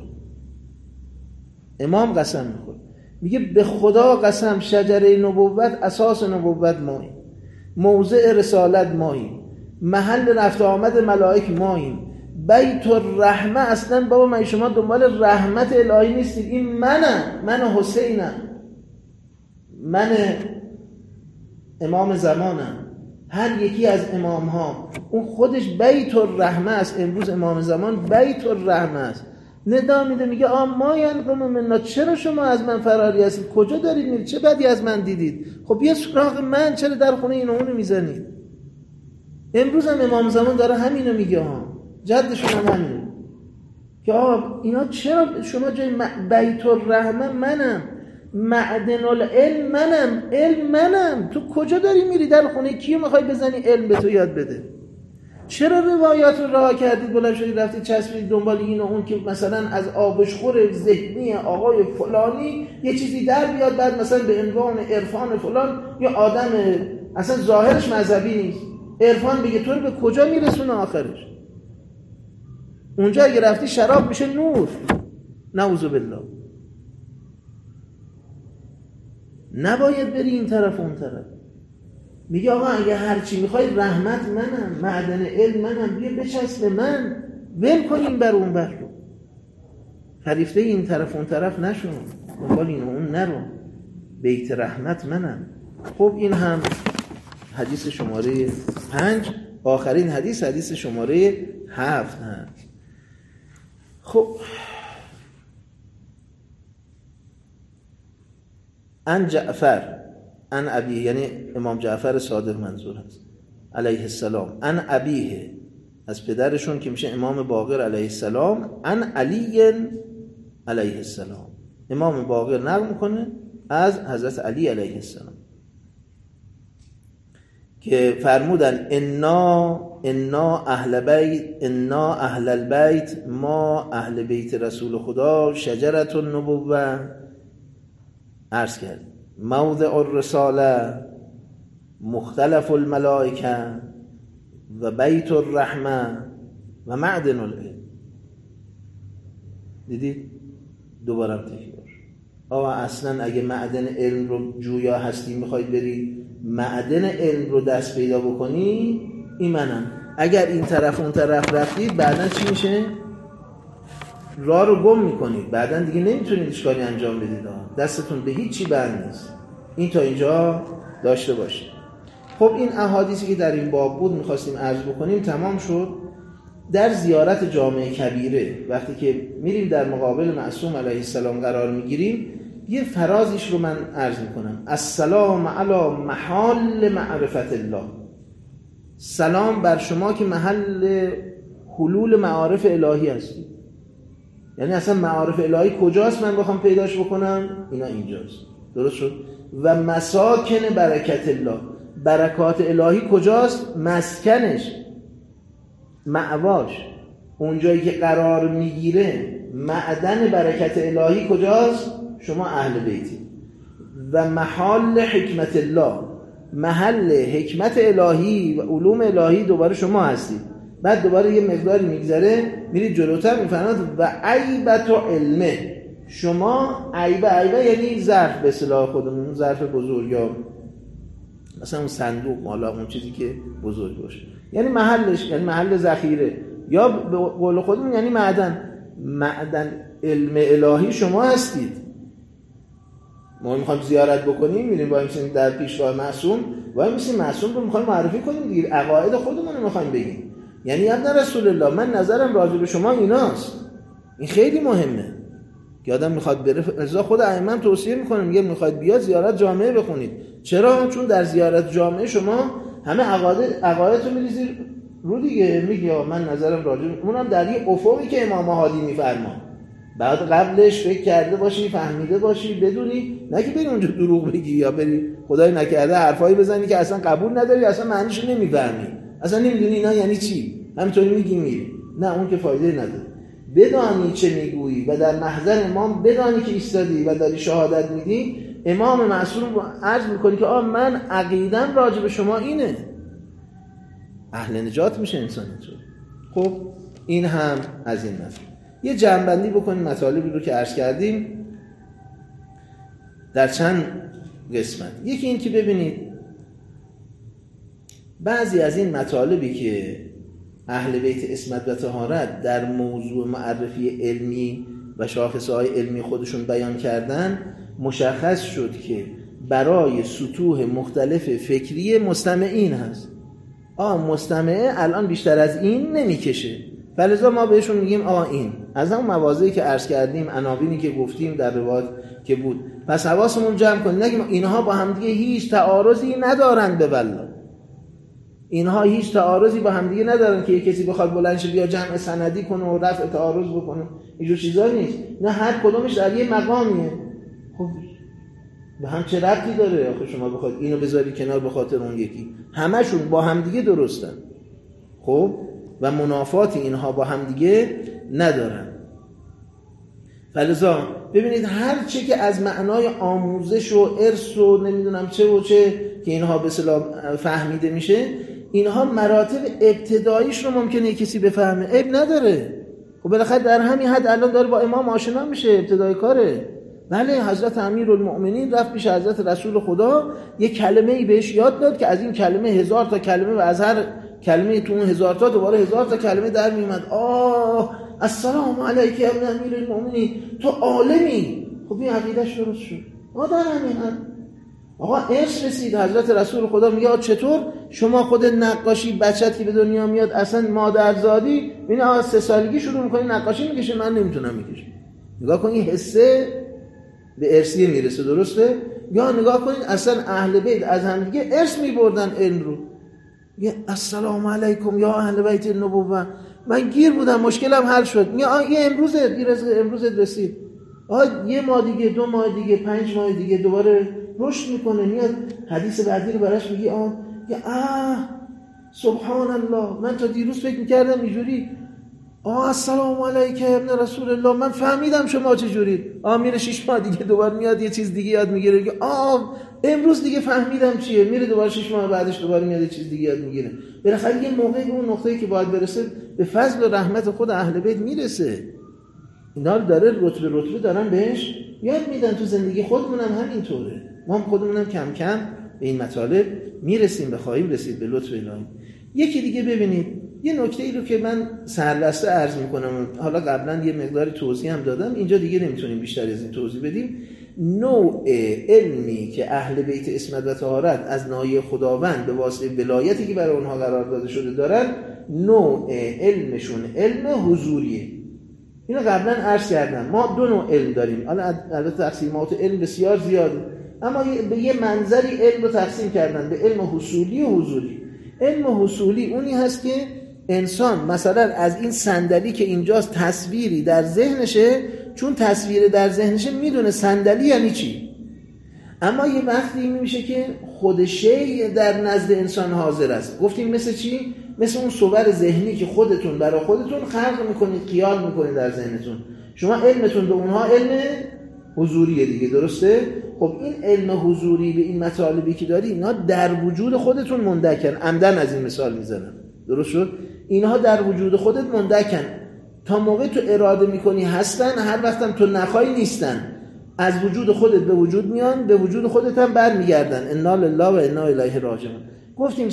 امام قسم میخوره، میگه به خدا قسم شجره نبوت، اساس نبوت ماییم، موضع رسالت ماییم، محل رفت آمد ملائک ماییم، بیت الرحمه. اصلا بابا من شما دنبال رحمت الهی نیستید. این من حسینم، من امام زمانم. هر یکی از امام ها اون خودش بیت الرحمه است. امروز امام زمان بیت الرحمه است. ندا میده میگه ما ینقم منا، چرا شما از من فراری هستید؟ کجا دارید میرید؟ چه بدی از من دیدید؟ خب بیا سراغ من، چرا در خونه این و اونو میزنید؟ امروز هم امام زمان داره همینو میگه جدشون هم همینو که اینا چرا شما جای بیت الرحمه منم، معدن العلم منم، علم منم، تو کجا داری میری؟ در خونه کیو میخوای بزنی علم به تو یاد بده؟ چرا روایات رو رها کردید؟ بلند شدید رفتید چسبید دنبال این و اون که مثلا از آبشخور ذهنی آقای فلانی یه چیزی در بیاد، بعد مثلا به عنوان عرفان فلان یا آدم اصلا ظاهرش مذهبی نیست، عرفان بگه تو رو به کجا میرسونه آخرش؟ اونجا اگه رفتی شراب میشه نور، نعوذ بالله. نباید بری این طرف اون طرف. میگه آقا اگه هر چی میخوای رحمت منم، معدن علم منم، بیا بچسب من، ول کن این بر اون بر رو، فریفته این طرف اون طرف نشون، دنبال این و اون نرو، بیت رحمت منم. خب این هم حدیث شماره 5، آخرین حدیث شماره 7 هم. خب ان جعفر ان ابیه، یعنی امام جعفر صادق منظور هست علیه السلام، ان ابیه از پدرشون که میشه امام باقر علیه السلام، ان علی علیه السلام. امام باقر نقل میکنه از حضرت علی علیه السلام که فرمودن انا اهل البیت، ما اهل بیت رسول خدا، شجرة النبوة، عرض کرد موضع الرساله، مختلف الملائکه و بیت الرحمه و معدن العلم. دیدید؟ دوباره تکرار. آقا اصلا اگه معدن علم رو جویا هستی میخواید بری معدن علم رو دست پیدا بکنی، این منم. اگر این طرف اون طرف رفتید بعدن چی میشه؟ راه رو گم میکنید، بعدن دیگه نمیتونید اشکالی انجام بدید، دستتون به هیچی بند نیست. این تا اینجا داشته باشیم. خب این احادیثی که در این باب بود میخواستیم عرض بکنیم تمام شد. در زیارت جامع کبیره وقتی که میریم در مقابل معصوم علیه السلام قرار میگیریم، یه فرازیش رو من عرض میکنم: السلام علی محال معرفت الله. سلام بر شما که محل حلول معارف الهی هستی. یعنی اصلا معارف الهی کجاست من بخوام پیداش بکنم؟ اینا اینجاست. درست شد؟ و مساکن برکت الله، برکات الهی کجاست؟ مسکنش، مأواش، اونجایی که قرار میگیره معدن برکت الهی کجاست؟ شما اهل بیتی. و محل حکمت الله، محل حکمت الهی و علوم الهی دوباره شما هستید. بعد دوباره یه مقداری میگذره میرید جلوتر میفرماد و عیبت علمه. شما عیبه یعنی ظرف، به اصطلاح خودمون ظرف بزرگ یا مثلا اون صندوق، حالا اون چیزی که بزرگ باشه، یعنی محلش، یعنی محل ذخیره، یا به قول خودمون یعنی معدن علم الهی شما هستید. ما میخوایم زیارت بکنیم، میریم وای میسیم در پیشگاه معصوم، وای میسیم معصوم رو میخوایم معرفی کنیم دیگه، عقاید خودمون رو میخوایم بگیم. یعنی ابن رسول الله من نظرم راجع به شما ایناست. این خیلی مهمه که آدم میخواد بره. رضا خود ائمه هم توصیه میکنه، میگه میخواد بیاد زیارت جامعه بخونید. چرا؟ چون در زیارت جامعه شما همه عقاید رو میریزی رو دیگه. میگه من نظرم راجع به اونم در یه افقی که امام هادی میفرما، بعد قبلش فکر کرده باشی، فهمیده باشی، بدونی، نه که بری اونجا دروغ بگی یا بری خدای نکرده حرفایی بزنی که اصلا قبول نداری، اصلا معنیشو نمیفهمی، اصلا نمیدونی اینا یعنی چی، همینطوری میگی میری. نه، اون که فایده نداره. بدانی چه میگویی و در محضر امام بدانی که ایستادی و داری شهادت میدی. امام معصوم رو عرض میکنی که من عقیدم راجع به شما اینه، اهل نجات میشه انسان تو. خب این هم از این نظر. یه جمع‌بندی بکنیم مطالبی رو که عرض کردیم در چند قسمت. یکی این که ببینید بعضی از این مطالبی که اهل بیت عصمت و طهارت در موضوع معرفی علمی و شاخصه‌های علمی خودشون بیان کردن، مشخص شد که برای سطوح مختلف فکری مستمعین هست. مستمعه الان بیشتر از این نمیکشه، فلذا ما بهشون میگیم این از اون مواضعی که عرض کردیم، عناوینی که گفتیم در روایت که بود، پس حواسمون جمع کنیم، نگیم اینها با همدیگه هیچ تعارضی ندارن. به والله اینها هیچ تعارضی با همدیگه ندارن که یک کسی بخواد بلند شه بیا جمع سندی کنه و رفع تعارض بکنه، اینجور چیزا نیست. نه، هر کدومش در یه مقامیه. خب به هم چه ربطی داره آخه شما بخواد اینو بذاری کنار به خاطر اون یکی؟ همشون با همدیگه درستن. خب و منافات اینها با همدیگه ندارن. فلذا ببینید هر چه که از معنای آموزش و ارث و نمیدونم چه و چه که اینها به اصطلاح فهمیده میشه، اینها مراتب ابتداییش رو ممکنه کسی بفهمه، عیب نداره. خب بالاخره در همین حد الان داره با امام آشنا میشه، ابتدای کاره. بله، حضرت امیرالمؤمنین رفت پیش حضرت رسول خدا، یک کلمه‌ای بهش یاد داد که از این کلمه 1000 تا کلمه و از هر کلمه تو اون 1000 تا دوباره 1000 تا کلمه در میومد. السلام علیک یا ابن امیرالمؤمنین، تو عالمی. خب این عقیده‌اش درست شد. در همین حد ارث رسید. حضرت رسول خدا میگه چطور شما خود نقاشی، بچت که به دنیا میاد اصلا مادرزادی، اینا 3 سالگی شروع میکنی نقاشی میکشه، من نمیتونم میکشم. نگاه کن این حسه به ارثیه میرسه، درسته؟ یا نگاه کنید اصلا اهل بیت از هم دیگه ارث میبردن علم رو. میگه السلام علیکم یا اهل بیت النبوه، من گیر بودم مشکلم حل شد. میگه این امروزت رسید. یه ماه دیگه، 2 ماه دیگه، 5 ماه دیگه دوباره رشد میکنه، میاد حدیث بعدی رو براش میگه سبحان الله، من تا دیروز فکر میکردم اینجوری. السلام علیک ابن رسول الله، من فهمیدم شما چجورید. میره 6 ماه دیگه دوباره میاد یه چیز دیگه یاد میگیره، میگه امروز دیگه فهمیدم چیه. میره دوباره 6 ماه بعدش دوباره میاد یه چیز دیگه یاد میگیره. بالاخره یه موقعی به اون نقطه‌ای که باید برسه به فضل و رحمت خود اهل بیت میرسه. اینا رو داره رتبه دارن بهش یاد میدن. تو زندگی خودمون هم همینطوره. ما خودمون هم کم کم به این مطالب میرسیم، بخواهیم رسید به لطف الهی. یکی دیگه ببینید، یه نکته‌ای رو که من سرلسته عرض میکنم، حالا قبلا یه مقداری توضیح هم دادم، اینجا دیگه نمیتونیم بیشتر از این توضیح بدیم. نوع علمی که اهل بیت عصمت و طهارت از ناحیه خداوند به واسطه ولایتی که برای اونها قرار داده شده دارن، نوع علمشون علم حضوریه. اینو قبلا عرض کردم. ما دو نوع علم داریم، البته تقسیمات علم بسیار زیاده، اما به یه منظری علم رو تقسیم کردن به علم حصولی و حضوری. علم حصولی اونی هست که انسان مثلا از این صندلی که اینجاست تصویری در ذهنشه، چون تصویر در ذهنشه میدونه صندلی یعنی چی. اما یه وقتی میشه که خود شیء در نزد انسان حاضر است. گفتیم مثل چی؟ مثل اون صور ذهنی که خودتون برای خودتون خلق میکنید، خیال میکنید در ذهنتون. شما علمتون به اونها علم حضوریه دیگه، درسته؟ خب این علم حضوری به این مطالبی که داری اینا در وجود خودتون مندکن. عمدن از این مثال میزنم، درست شد؟ اینها در وجود خودت مندکن، تا موقع تو اراده میکنی هستن، هر وقتم تو نخوای نیستن. از وجود خودت به وجود میان، به وجود خودت هم برمیگردن. انا لله و انا الیه راجعون. گفتیم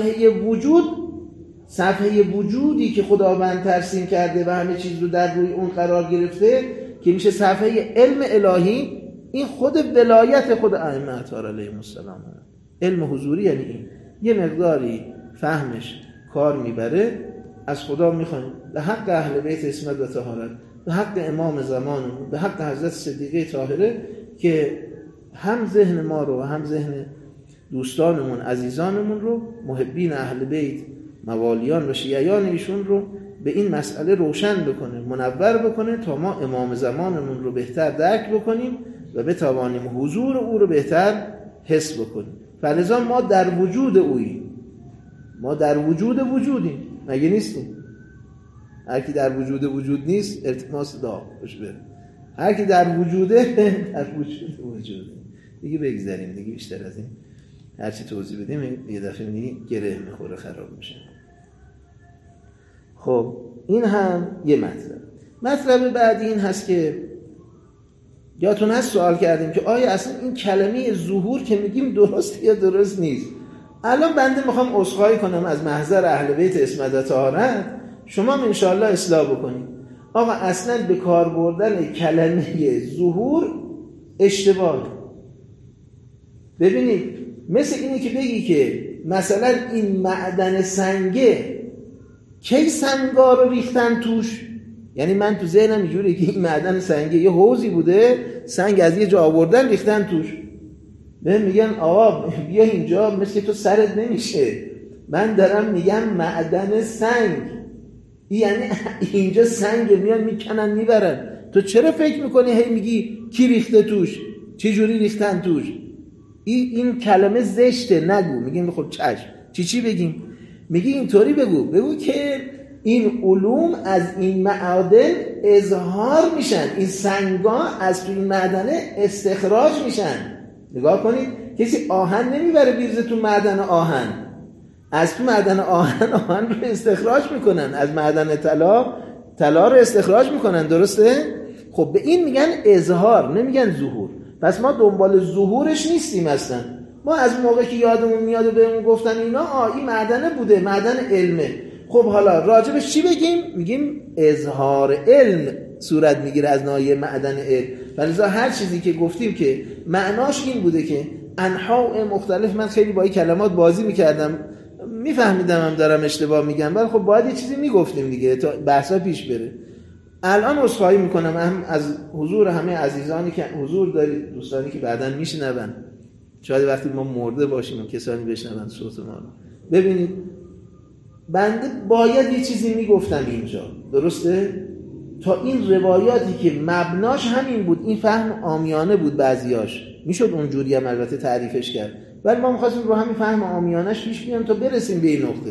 صفحه وجودی که خداوند ترسیم کرده و همه چیز رو در روی اون قرار گرفته که میشه صفحه علم الهی، این خود ولایت خود ائمه اطهار علیهم السلام. علم حضوری یعنی این یه مقداری فهمش کار میبره. از خدا میخوایم به حق اهل بیت عصمت و طهارت، به حق امام زمانمون، به حق حضرت صدیقه طاهره که هم ذهن ما رو و هم ذهن دوستانمون عزیزانمون رو، محبین اهل بیت، موالیان و شیعیان ایشون رو به این مسئله روشن بکنه، منور بکنه، تا ما امام زمانمون رو بهتر درک بکنیم و بتوانیم حضور او رو بهتر حس بکنیم. فلذا ما در وجود اوییم، ما در وجود وجودیم، مگه نیستیم؟ هر کی در وجود نیست التماس دعا خوش بره. هر کی در وجوده در وجوده. دیگه بگذاریم، دیگه بیشتر از این هرچی توضیح بدیم یه دفعه می‌بینی گره میخوره، خراب میشه. خب این هم یه مطلب بعدی این هست که یادتون هست سوال کردیم که آیا اصلا این کلمه ظهور که میگیم درست یا درست نیست. الان بنده میخوام عذرخواهی کنم از محضر اهل بیت عصمت و طهارت، شما ان شاءالله اصلاح بکنید. آقا اصلا به کار بردن کلمه ظهور اشتباه. ببینید مثل اینه که بگی که مثلا این معدن سنگه کی سنگا رو ریختن توش، یعنی من تو ذهنم اینجوریه که این معدن سنگه یه حوضی بوده، سنگ از یه جا آوردن ریختن توش. بهم میگن آقا بیا اینجا، مثل تو سرت نمیشه، من دارم میگم معدن سنگ، یعنی اینجا سنگ میان میکنن میبرن. تو چرا فکر میکنی هی میگی کی ریخته توش، چه جوری ریختن توش؟ این کلمه زشته، نگو. میگیم خب چشم، چی بگیم؟ میگی اینطوری بگو که این علوم از این معادن اظهار میشن، این سنگا از تو این معدنه استخراج میشن. نگاه کنید، کسی آهن نمیبره بیرزه تو معدن آهن، از تو معدن آهن رو استخراج میکنن، از معدن طلا رو استخراج میکنن، درسته؟ خب به این میگن اظهار، نمیگن ظهور. پس ما دنبال ظهورش نیستیم اصلا. ما از موقع که یادمون میاد و بهمون گفتن اینا این معدنه بوده، معدن علمه. خب حالا راجبش چی بگیم؟ میگیم اظهار علم صورت میگیره از ناحیه معدن علم. فلذا هر چیزی که گفتیم که معناش این بوده که انواع مختلف، من خیلی با این کلمات بازی میکردم، میفهمیدم هم دارم اشتباه میگم، ولی خب باید یه چیزی میگفتیم دیگه تا بحثا پیش بره. الان عذرخواهی میکنم هم از حضور همه عزیزانی که حضور دارید، دوستانی که بعداً میشنون، شاید وقتی ما مرده باشیم و کسانی بشنون صوت ما رو. ببینید بنده باید یه چیزی میگفتم اینجا، درسته؟ تا این روایاتی که مبناش همین بود، این فهم عامیانه بود، بعضیاش میشد اونجوری هم البته تعریفش کرد، ولی ما می‌خواستیم رو همین فهم عامیانش پیش بیام تا برسیم به این نقطه.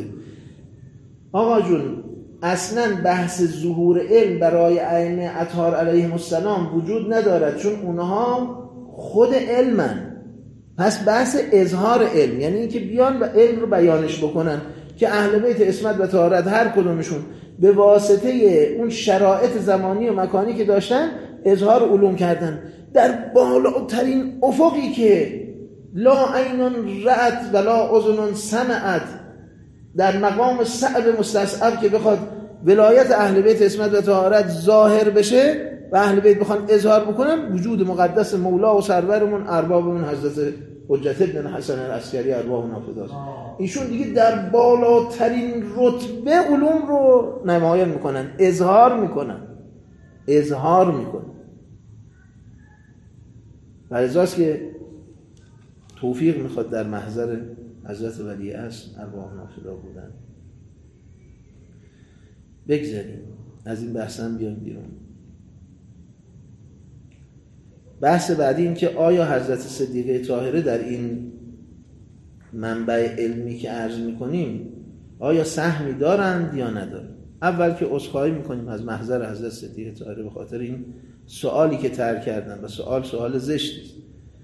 آقا جون اصلا بحث ظهور علم برای ائمه اطهار علیهم السلام وجود ندارد، چون اونها خود علمن. پس بحث اظهار علم یعنی اینکه بیان و علم رو بیانش بکنن که اهل بیت عصمت و طهارت هر کدومشون به واسطه اون شرایط زمانی و مکانی که داشتن اظهار علوم کردن در بالاترین افقی که لا عین رأت ولا اذن سمعت، در مقام صعب مستصعب که بخواد ولایت اهل بیت عصمت و طهارت ظاهر بشه، و اهل بیت بخوان اظهار بکنن وجود مقدس مولا و سرورمون اربابمون حضرت حجت ابن حسن العسکری ارواحنا فداست. ایشون دیگه در بالاترین رتبه علوم رو نمایان میکنن، اظهار میکنن. و لذاست که توفیق میخواد در محضر حضرت ولی اصل ارواحنا فدا بودن. بگذاریم از این بحثم بیایم بیرون. بحث بعدی این که آیا حضرت صدیقه طاهره در این منبع علمی که عرض میکنیم آیا سهمی دارند یا ندارند؟ اول که عذرخواهی میکنیم از محضر حضرت صدیقه طاهره به خاطر این سوالی که طرح کردن و سوال زشتی است.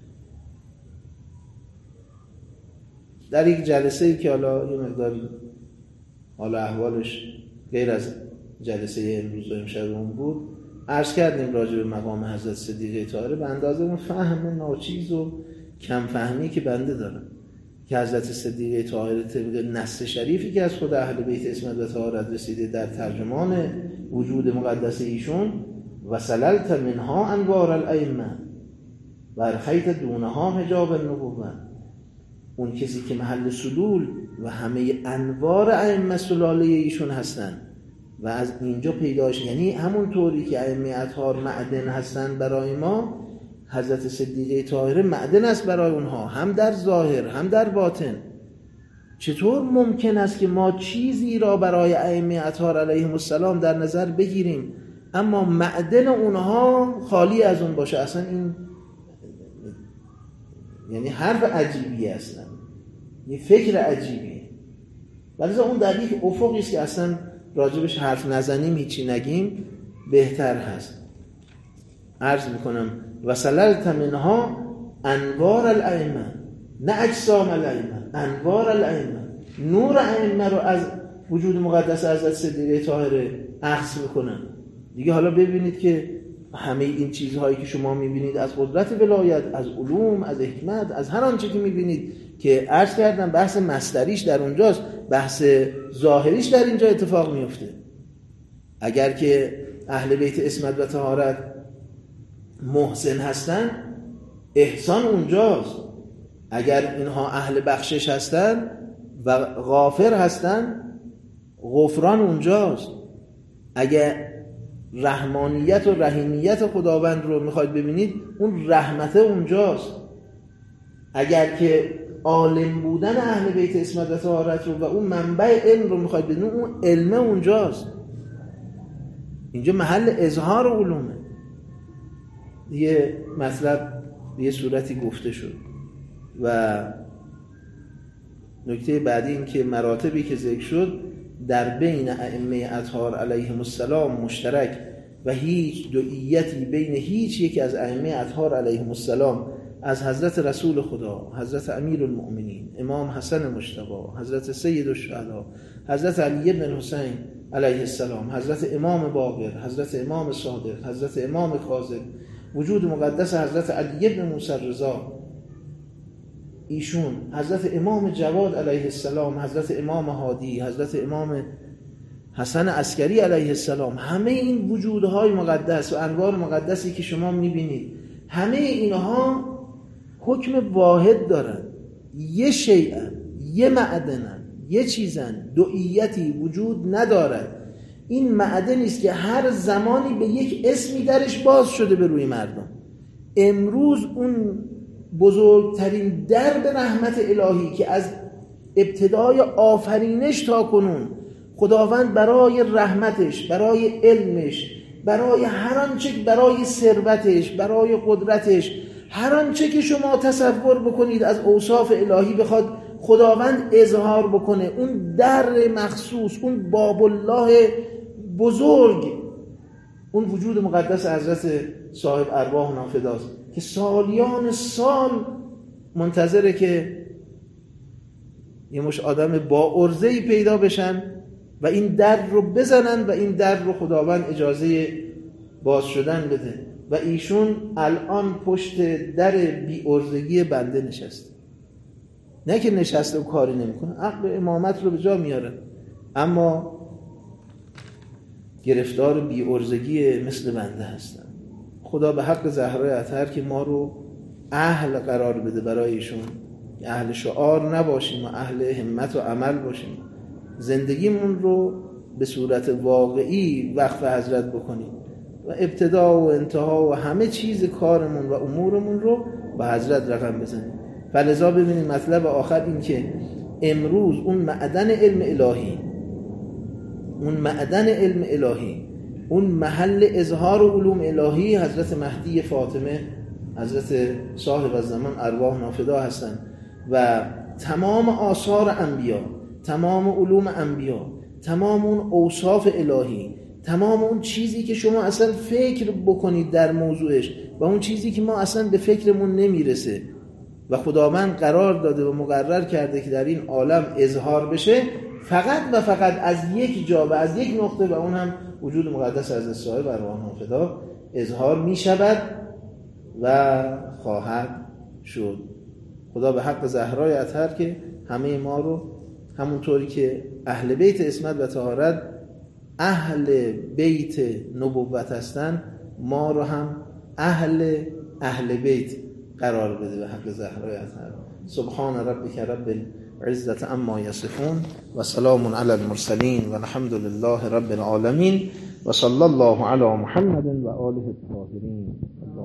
در یک جلسه‌ای که حالا یه مقدار حالا احوالش غیر از جلسه امروز و امشبمون بود، عرض کردیم راجع به مقام حضرت صدیقه طاهره به اندازه اون فهم ناچیز و کم فهمی که بنده دارم که حضرت صدیقه طاهره طبق نص شریفی که از خود اهل بیت عصمت و طهارت رسیده در ترجمان وجود مقدس ایشون و سللت منها انوار الائمه و ارخیت دونها حجاب النبوه، اون کسی که محل سلول و همه انوار ائمه سلاله ایشون هستن و از اینجا پیداش، یعنی همون طوری که ائمه اطهار معدن هستن برای ما، حضرت صدیقه طاهره معدن است برای اونها، هم در ظاهر هم در باطن. چطور ممکن است که ما چیزی را برای ائمه اطهار علیهم السلام در نظر بگیریم اما معدن اونها خالی از اون باشه؟ اصلا این یعنی حرف عجیبی اصلا، یه فکر عجیبیه. ولی اون در یک افقی است که اصلا راجبش حرف نزنیم، هیچی نگیم بهتر هست. عرض میکنم و سللت منها انوار الائمه، نه اجسام الائمه، انوار الائمه، نور ائمه رو از وجود مقدس حضرت صدیقه طاهره اخذ میکنن. دیگه حالا ببینید که همه این چیزهایی که شما میبینید از قدرت ولایت، از علوم، از حکمت، از هر آنچه که میبینید که عرض کردم بحث مصدریش در اونجاست، بحث ظاهریش در اینجا اتفاق میفته. اگر که اهل بیت عصمت و طهارت محسن هستن، احسان اونجاست. اگر اینها اهل بخشش هستن و غافر هستن، غفران اونجاست. اگر رحمانیت و رحیمیت خداوند رو میخواید ببینید، اون رحمت اونجاست. اگر که عالم بودن اهل بیت عصمت و طهارت رو و اون منبع علم رو میخواید ببینید، اون علم اونجاست. اینجا محل اظهار علومه. یه مطلب به یه صورتی گفته شد. و نکته بعدی این که مراتبی که ذکر شد در بین ائمه اطهار علیهم السلام مشترک و هیچ دوئیتی بین هیچ یک از ائمه اطهار علیهم السلام، از حضرت رسول خدا، حضرت امیر المؤمنین امام حسن مجتبی، حضرت سید الشهدا، حضرت علی بن الحسین علیه السلام، حضرت امام باقر، حضرت امام صادق، حضرت امام کاظم، وجود مقدس حضرت علی بن موسی رضا ایشون، حضرت امام جواد علیه السلام، حضرت امام هادی، حضرت امام حسن عسکری علیه السلام، همه این وجودهای مقدس و انوار مقدسی که شما میبینید، همه اینها حکم واحد دارن. یه شیئن، یه معدنن، یه چیزن، دوئیتی وجود ندارد. این معدنی است که هر زمانی به یک اسمی درش باز شده به روی مردم. امروز اون بزرگترین درب رحمت الهی که از ابتدای آفرینش تا کنون خداوند برای رحمتش، برای علمش، برای هر آنچه، برای ثروتش، برای قدرتش، هر آنچه که شما تصور بکنید از اوصاف الهی بخواد خداوند اظهار بکنه، اون در مخصوص، اون باب الله بزرگ، اون وجود مقدس حضرت صاحب ارواحنا فداست که سالیان سال منتظره که یه مش آدم با عرضه‌ای پیدا بشن و این در رو بزنن و این در رو خداوند اجازه باز شدن بده. و ایشون الان پشت در بی عرضگی بنده نشسته. نه که نشسته و کاری نمیکنه، عقل امامت رو به جا میاره، اما گرفتار بی عرضگی مثل بنده هستن. خدا به حق زهرای اطهر که ما رو اهل قرار بده برای ایشون، اهل شعار نباشیم و اهل همت و عمل باشیم، زندگیمون رو به صورت واقعی وقف حضرت بکنیم و ابتدا و انتها و همه چیز کارمون و امورمون رو با حضرت رقم بزنیم. فلذا ببینید مطلب آخر این که امروز اون معدن علم الهی، اون محل اظهار علوم الهی حضرت مهدی فاطمه، حضرت صاحب الزمان ارواح نافدا هستند و تمام آثار انبیا، تمام علوم انبیا، تمام اون اوصاف الهی، تمام اون چیزی که شما اصلا فکر بکنید در موضوعش و اون چیزی که ما اصلا به فکرمون نمیرسه و خداوند قرار داده و مقرر کرده که در این عالم اظهار بشه، فقط و فقط از یک جا و از یک نقطه و اون هم وجود مقدس از صاحب ارواح نافدا اظهار می شود و خواهد شد. خدا به حق زهرای اطهر که همه ما رو همونطوری که اهل بیت عصمت و طهارت اهل بیت نبوت هستن، ما رو هم اهل بیت قرار بده به حق زهرای اطهر. سبحان ربک رب العزة عما یصفون و سلام علی المرسلین و الحمد لله رب العالمین و صلی الله علی محمد و آله الطاهرین.